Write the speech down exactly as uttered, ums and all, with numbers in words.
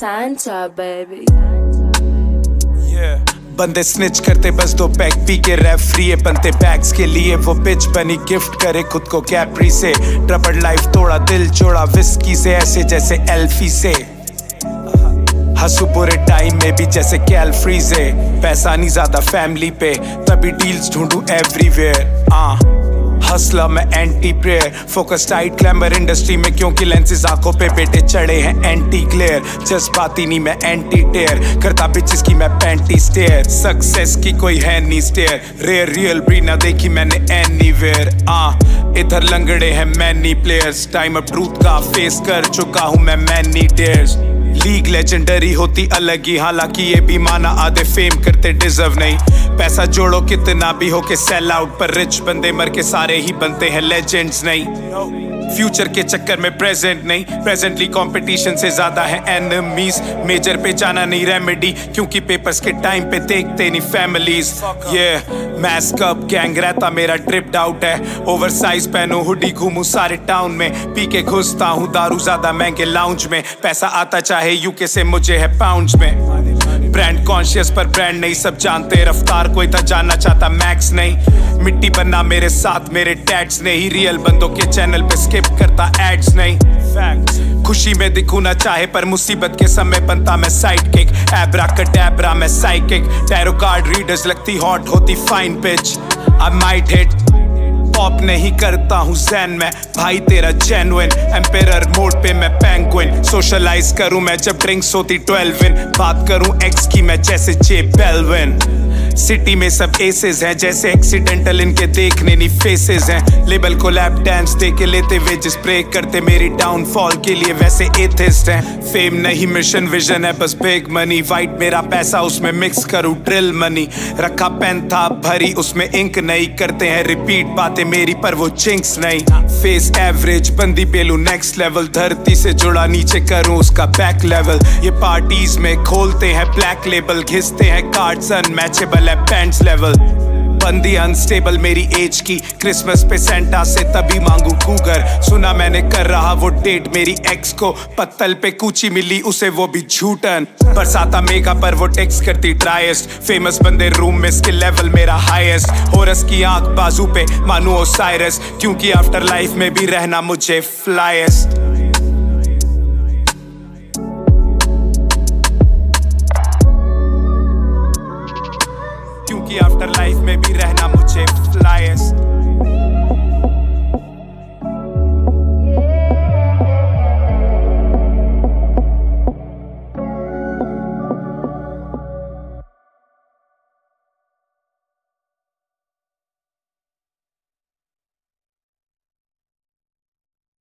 Santa, baby. Yeah. बंदे snitch करते बस दो पैक पी के रेफरी है बनते बैग्स के लिए वो पिच बनी गिफ्ट करे खुद को कैप्री से ट्रबल लाइफ तोड़ा दिल जोड़ा विस्की से ऐसे जैसे एल्फी से हंसू बुरे टाइम में भी जैसे कैलफ्री से पैसा नहीं ज्यादा फैमिली पे तभी डील्स ढूंढूं एवरीवेयर आ हसला मैं anti prayer focus tight glamour industry में क्योंकि लेंसेज आंखों पे बेटे चढ़े हैं एंटी ग्लेयर जज्बाती नहीं मैं एंटी टेयर करता बिचेस की मैं पैंटी स्टेयर सक्सेस की कोई है नहीं स्टेयर रेयर रियल ब्री ना देखी मैंने एनीवेयर आ इधर लंगड़े हैं मैनी प्लेयर्स टाइम अब ट्रूथ का फेस कर चुका हूं मैं मैनी डेयर्स लीग लेजेंडरी होती अलग ही हालांकि ये भी माना आधे फेम करते डिजर्व नहीं पैसा जोड़ो कितना भी हो के सेल आउट पर रिच बंदे मर के सारे ही बनते हैं लेजेंड्स नहीं फ्यूचर के चक्कर में प्रेजेंट नहीं प्रेजेंटली कंपटीशन से ज्यादा है एनिमीज मेजर पे जाना नहीं रेमेडी क्योंकि पेपर्स के टाइम पे देखते नहीं फैमिलीज ये मास्क अप गैंग रहता मेरा ट्रिप्ड आउट है ओवरसाइज पहनो हुडी घूमूं सारे टाउन में पी के घुसता हूँ दारू ज्यादा महंगे लाउंज में पैसा आता चाहे यूके से मुझे है पाउंड्स में ब्रांड कॉन्शियस पर ब्रांड नहीं सब जानते रफ्तार कोई था जानना चाहता मैक्स नहीं मिट्टी बनना मेरे साथ मेरे टैट्स नहीं रियल बंदों के चैनल पे स्किप करता एड्स नहीं फैक्ट्स खुशी में दिखूं ना चाहे पर मुसीबत के समय बनता मैं साइड किक एब्रा कटैब्रा मैं साइकिक टैरो कार्ड रीडर्स लगती हॉट होती fine pitch I might hit pop नहीं करता हूँ जैन में भाई तेरा जेन्युइन एम्पेरर मोड पे मैं पेंगुइन सोशलाइज करूँ मैं जब ड्रिंक्स होती ट्वेल्व इन बात करूँ एक्स की मैं जैसे जे बेलविन सिटी में सब एसेस हैं जैसे एक्सीडेंटल इनके देखने नहीं फेसेस हैं लेबल को लैप डांस दे के लेते वे जिस प्रे करते मेरी डाउनफॉल के लिए वैसे एथिस्ट हैं फेम नहीं मिशन विजन है बस बिग मनी वाइट मेरा पैसा उसमें मिक्स करूँ ड्रिल मनी रखा पेन था भरी उसमें इंक नहीं करते हैं रिपीट बातें मेरी पर वो जिंक्स नहीं फेस एवरेज बंदी पेलू नेक्स्ट लेवल धरती से जुड़ा नीचे करूँ उसका बैक लेवल ये पार्टीज में खोलते हैं ब्लैक लेबल घिसते हैं कार्ड्स अनमैचेबल पैंट्स लेवल बंदी अनस्टेबल मेरी एज की क्रिसमस पे सेंटा से तभी मांगू कूगर सुना मैंने कर रहा वो डेट मेरी एक्स को पत्तल पे कूची मिली उसे वो भी झूठन बरसाता मेगा पर वो टेक्स्ट करती ट्राइस्ट फेमस बंदे रूम में स्किल लेवल मेरा हाईएस्ट होरस की आंख बाजू पे मानू ओसाइरस क्योंकि आफ्टर लाइफ में भी रहना मुझे फ्लाइस्ट क्योंकि आफ्टर लाइफ में भी रहना मुझे फ्लाइस्ट